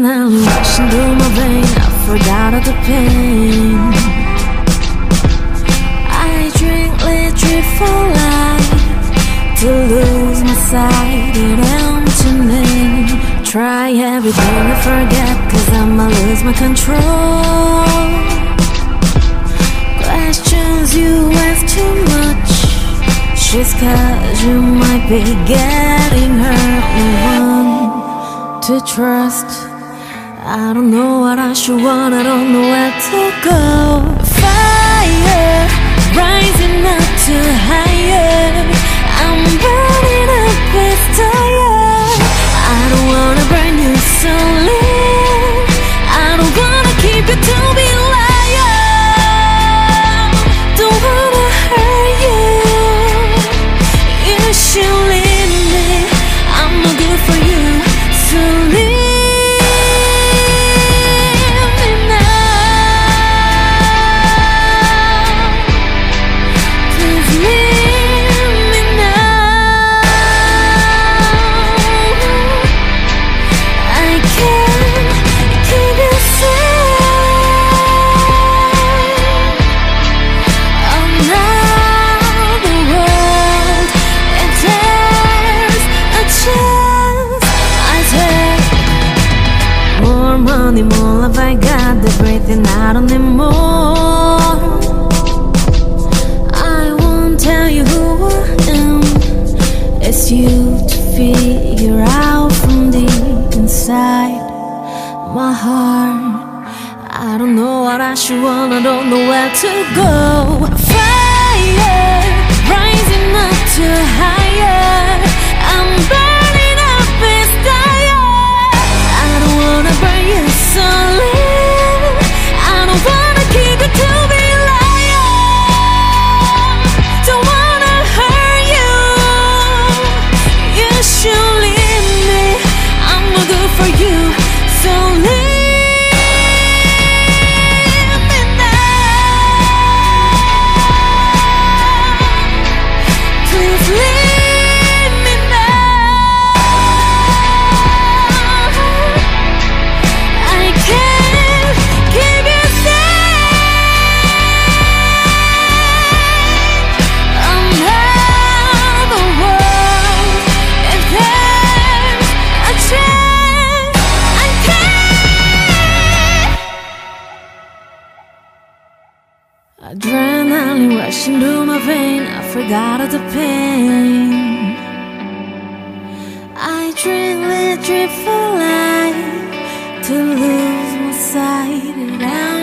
Adrenaline rushing through my vein, I forgot all the pain. I drink literature for life, to lose my sight in emptiness. Try everything to forget, cause I'ma lose my control. Questions you ask too much, just cause you might be getting hurt. No one to trust. I don't know what I should want, I don't know where to go. Fire rising up to higher, I'm burning up with tired. I don't wanna burn you slowly, I don't wanna keep you to be liar. Don't wanna hurt you, you should leave me, I'm no good for you, so leave. More love I got, the breathing I don't need more. I won't tell you who I am, it's you to figure out from deep inside my heart. I don't know what I should want, I don't know where to go. Fire rising up to higher, I'm burning up with fire. I don't wanna burn you slowly, I don't wanna keep you to be liar. Don't wanna hurt you, you should leave me, I'm no good for you, so leave. Adrenaline rushing through my vein, I forgot all the pain. I drink literature for life, to lose my sight.